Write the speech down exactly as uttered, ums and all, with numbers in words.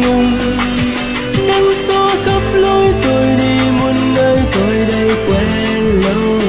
lùng. Nắng gió khắp lối tôi đi muôn nơi, tôi đây quen lâu